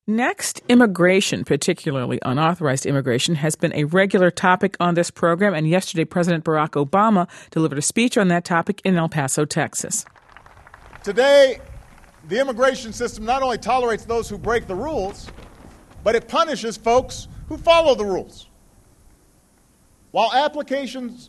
Next, immigration, particularly unauthorized immigration, has been a regular topic on this program, and yesterday President Barack Obama delivered a speech on that topic in El Paso, Texas. Today, the immigration system not only tolerates those who break the rules, but it punishes folks who follow the rules. While applicants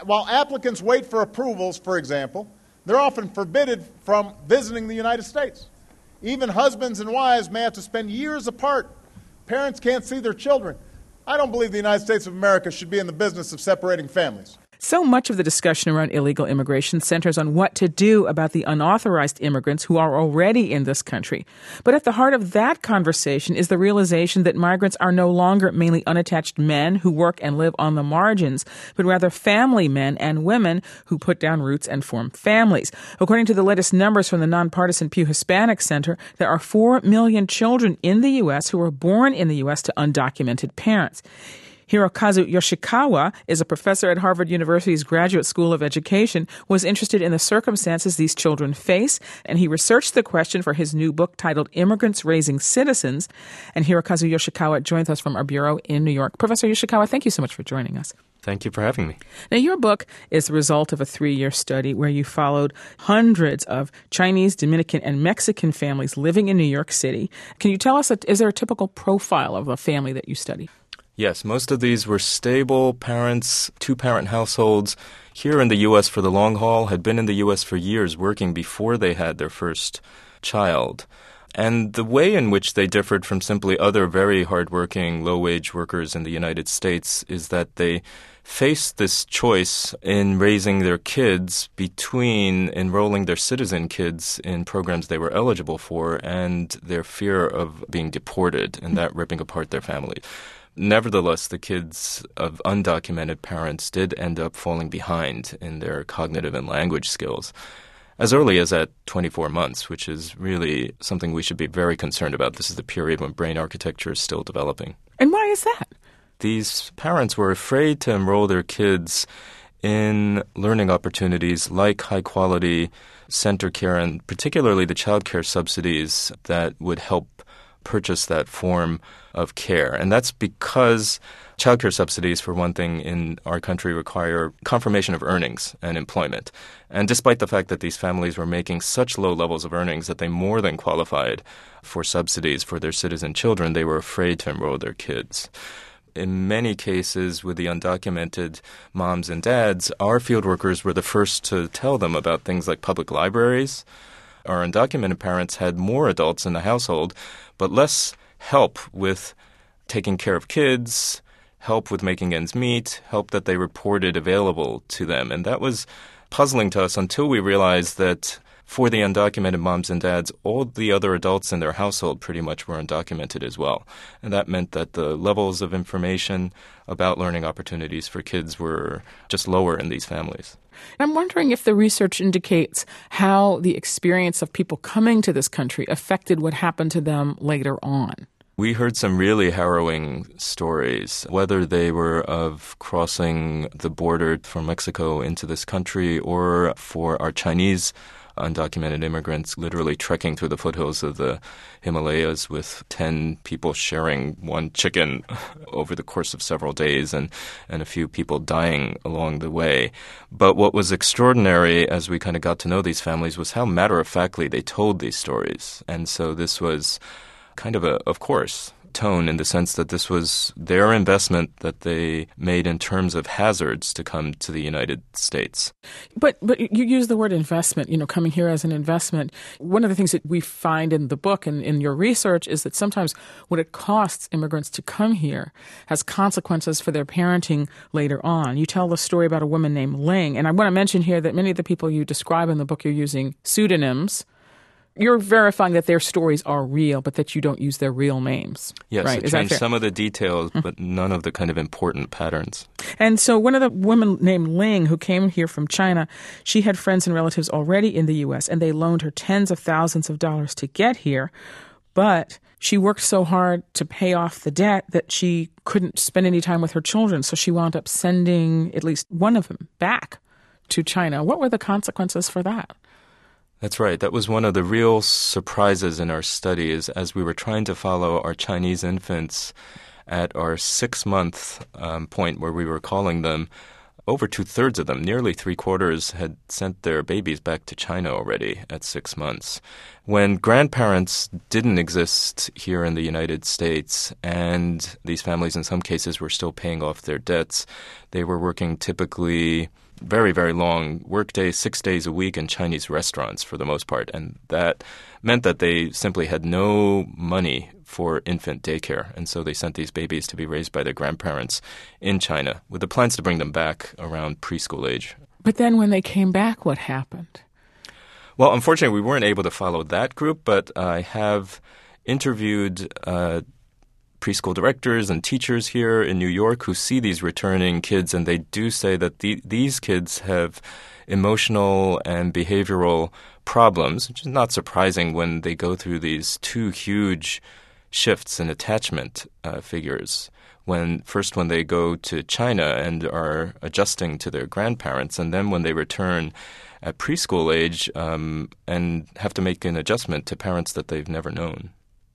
wait for approvals, for example, they're often forbidden from visiting the United States. Even husbands and wives may have to spend years apart. Parents can't see their children. I don't believe the United States of America should be in the business of separating families. So much of the discussion around illegal immigration centers on what to do about the unauthorized immigrants who are already in this country. But at the heart of that conversation is the realization that migrants are no longer mainly unattached men who work and live on the margins, but rather family men and women who put down roots and form families. According to the latest numbers from the nonpartisan Pew Hispanic Center, there are 4 million children in the U.S. who were born in the U.S. to undocumented parents. Hirokazu Yoshikawa is a professor at Harvard University's Graduate School of Education, was interested in the circumstances these children face, and he researched the question for his new book titled Immigrants Raising Citizens. And Hirokazu Yoshikawa joins us from our bureau in New York. Professor Yoshikawa, thank you so much for joining us. Thank you for having me. Now, your book is the result of a 3-year study where you followed hundreds of Chinese, Dominican, and Mexican families living in New York City. Can you tell us, is there a typical profile of a family that you studied? Yes, most of these were stable parents, 2-parent households here in the U.S. for the long haul, had been in the U.S. for years working before they had their first child. And the way in which they differed from simply other very hardworking, low-wage workers in the United States is that they faced this choice in raising their kids between enrolling their citizen kids in programs they were eligible for and their fear of being deported and that ripping apart their family. Nevertheless, the kids of undocumented parents did end up falling behind in their cognitive and language skills as early as at 24 months, which is really something we should be very concerned about. This is the period when brain architecture is still developing. And why is that? These parents were afraid to enroll their kids in learning opportunities like high-quality center care and particularly the child care subsidies that would help purchase that form of care. And that's because child care subsidies, for one thing, in our country require confirmation of earnings and employment. And despite the fact that these families were making such low levels of earnings that they more than qualified for subsidies for their citizen children, they were afraid to enroll their kids. In many cases, with the undocumented moms and dads, our field workers were the first to tell them about things like public libraries. Our undocumented parents had more adults in the household, but less help with taking care of kids, help with making ends meet, help that they reported available to them. And that was puzzling to us until we realized that for the undocumented moms and dads, all the other adults in their household pretty much were undocumented as well. And that meant that the levels of information about learning opportunities for kids were just lower in these families. I'm wondering if the research indicates how the experience of people coming to this country affected what happened to them later on. We heard some really harrowing stories, whether they were of crossing the border from Mexico into this country or for our Chinese undocumented immigrants literally trekking through the foothills of the Himalayas with 10 people sharing one chicken over the course of several days and a few people dying along the way. But what was extraordinary as we kind of got to know these families was how matter-of-factly they told these stories. And so this was kind of of course, tone in the sense that this was their investment that they made in terms of hazards to come to the United States. But you use the word investment, coming here as an investment. One of the things that we find in the book and in your research is that sometimes what it costs immigrants to come here has consequences for their parenting later on. You tell the story about a woman named Ling, and I want to mention here that many of the people you describe in the book, you're using pseudonyms. You're verifying that their stories are real, but that you don't use their real names. Yes, right? I changed some of the details, but none of the kind of important patterns. And so one of the women named Ling, who came here from China, she had friends and relatives already in the U.S., and they loaned her tens of thousands of dollars to get here. But she worked so hard to pay off the debt that she couldn't spend any time with her children, so she wound up sending at least one of them back to China. What were the consequences for that? That's right. That was one of the real surprises in our study is as we were trying to follow our Chinese infants at our 6-month point where we were calling them, over 2/3 of them, nearly 3/4, had sent their babies back to China already at 6 months. When grandparents didn't exist here in the United States, and these families in some cases were still paying off their debts, they were working typically very, very long workdays, 6 days a week in Chinese restaurants for the most part. And that meant that they simply had no money for infant daycare. And so they sent these babies to be raised by their grandparents in China with the plans to bring them back around preschool age. But then when they came back, what happened? Well, unfortunately, we weren't able to follow that group, but I have interviewed preschool directors and teachers here in New York who see these returning kids, and they do say that these kids have emotional and behavioral problems, which is not surprising when they go through these two huge shifts in attachment figures. When they go to China and are adjusting to their grandparents, and then when they return at preschool age and have to make an adjustment to parents that they've never known.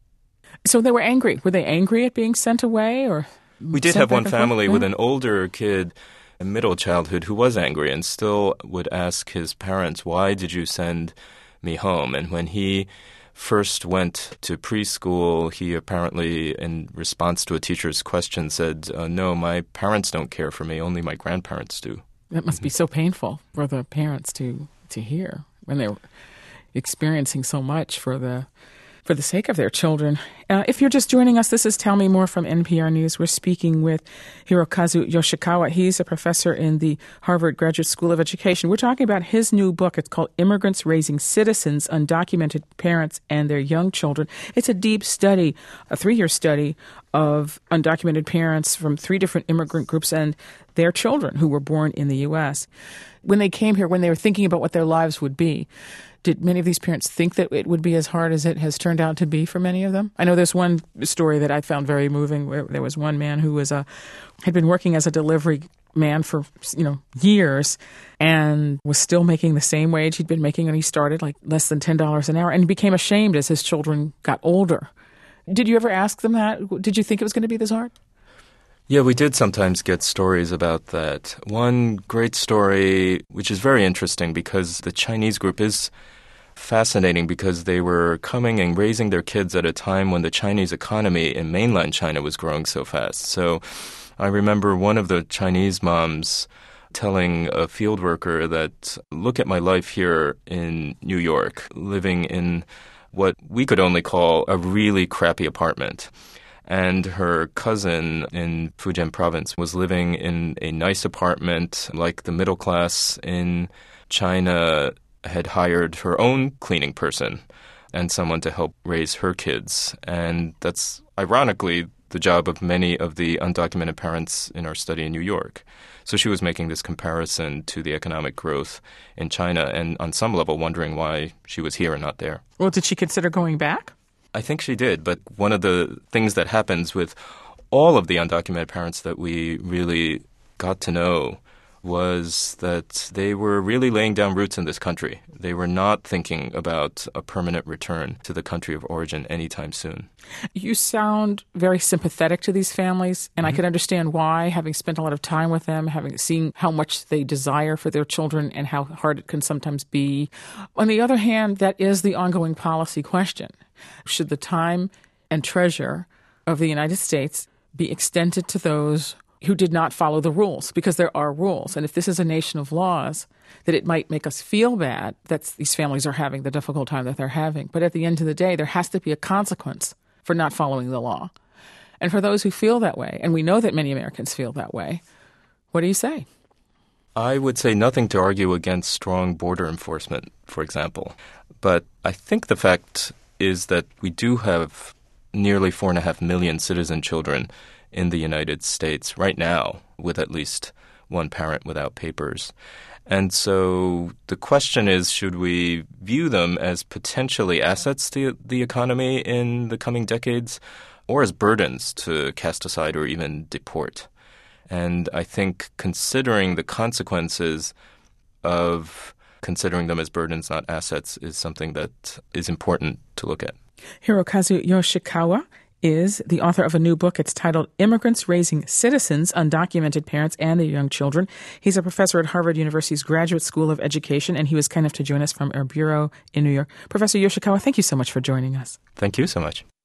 So they were angry. Were they angry at being sent away? Or we did have one family with an older kid in middle childhood who was angry and still would ask his parents, "Why did you send me home?" And when he first went to preschool, he apparently, in response to a teacher's question, said, "No, my parents don't care for me. Only my grandparents do." That must be so painful for the parents to hear when they're experiencing so much for the sake of their children. If you're just joining us, this is Tell Me More from NPR News. We're speaking with Hirokazu Yoshikawa. He's a professor in the Harvard Graduate School of Education. We're talking about his new book. It's called Immigrants Raising Citizens, Undocumented Parents and Their Young Children. It's a deep study, a 3-year study of undocumented parents from 3 different immigrant groups and their children who were born in the U.S. When they came here, when they were thinking about what their lives would be, did many of these parents think that it would be as hard as it has turned out to be for many of them? I know there's one story that I found very moving where there was one man who had been working as a delivery man for years and was still making the same wage he'd been making when he started, like less than $10 an hour, and became ashamed as his children got older. Did you ever ask them that? Did you think it was going to be this hard? Yeah, we did sometimes get stories about that. One great story, which is very interesting because the Chinese group is fascinating because they were coming and raising their kids at a time when the Chinese economy in mainland China was growing so fast. So I remember one of the Chinese moms telling a field worker that, "Look at my life here in New York, living in what we could only call a really crappy apartment." And her cousin in Fujian province was living in a nice apartment, like the middle class in China had hired her own cleaning person and someone to help raise her kids. And that's ironically the job of many of the undocumented parents in our study in New York. So she was making this comparison to the economic growth in China and on some level wondering why she was here and not there. Well, did she consider going back? I think she did, but one of the things that happens with all of the undocumented parents that we really got to know was that they were really laying down roots in this country. They were not thinking about a permanent return to the country of origin anytime soon. You sound very sympathetic to these families, and I can understand why, having spent a lot of time with them, having seen how much they desire for their children and how hard it can sometimes be. On the other hand, that is the ongoing policy question. Should the time and treasure of the United States be extended to those who did not follow the rules? Because there are rules. And if this is a nation of laws, that it might make us feel bad that these families are having the difficult time that they're having. But at the end of the day, there has to be a consequence for not following the law. And for those who feel that way, and we know that many Americans feel that way, what do you say? I would say nothing to argue against strong border enforcement, for example. But I think the fact is that we do have nearly 4.5 million citizen children in the United States right now with at least one parent without papers. And so the question is, should we view them as potentially assets to the economy in the coming decades or as burdens to cast aside or even deport? And I think considering the consequences of considering them as burdens, not assets, is something that is important to look at. Hirokazu Yoshikawa is the author of a new book. It's titled Immigrants Raising Citizens, Undocumented Parents and Their Young Children. He's a professor at Harvard University's Graduate School of Education, and he was kind enough to join us from our bureau in New York. Professor Yoshikawa, thank you so much for joining us. Thank you so much.